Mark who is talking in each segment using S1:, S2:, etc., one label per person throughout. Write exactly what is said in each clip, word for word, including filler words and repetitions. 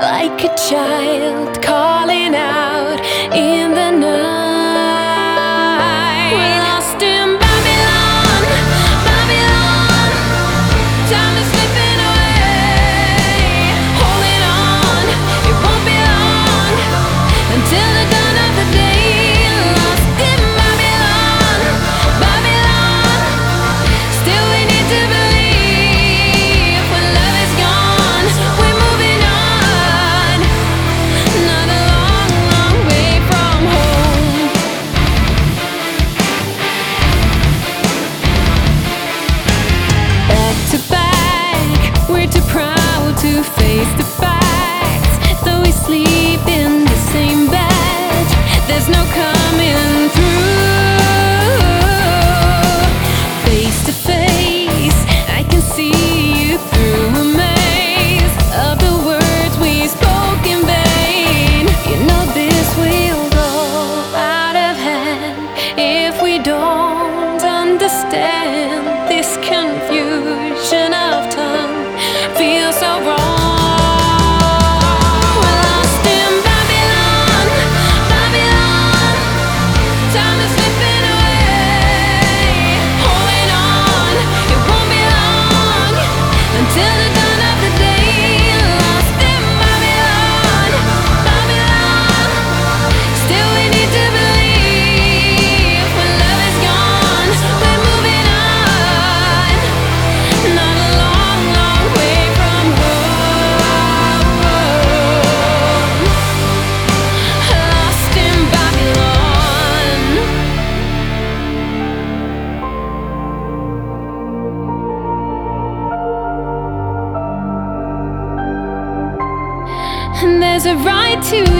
S1: like a child calling out in the night. We're lost in Babylon, Babylon. Time is slipping away. Holding on, it won't be long until the dawn of the day. Lost in Babylon, Babylon. Still we need to believe when love is gone, we're moving on. Not a long, long way from home. Back to back, we're too proud to face the facts. Though we sleep in the same bed, there's no coming through. Face to face, I can see you through a maze of the words we spoke in vain. You know this will go out of hand if we don't understand. This confusion of tongue feels so wrong. We're lost in Babylon, Babylon. Time is slipping away. Holding on, it won't be long until the dawn of the day. Lost in Babylon, Babylon. Still we need to believe when love is gone, we're moving on. Not a long, long way from home. Lost in Babylon. And there's a right to your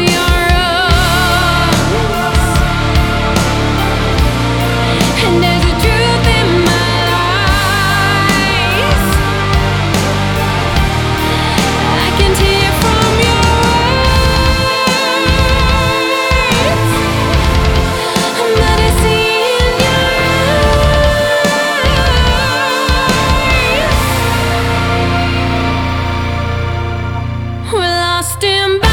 S1: own, and there's a truth in my eyes. I can hear from your words, but I see in your eyes. We're lost in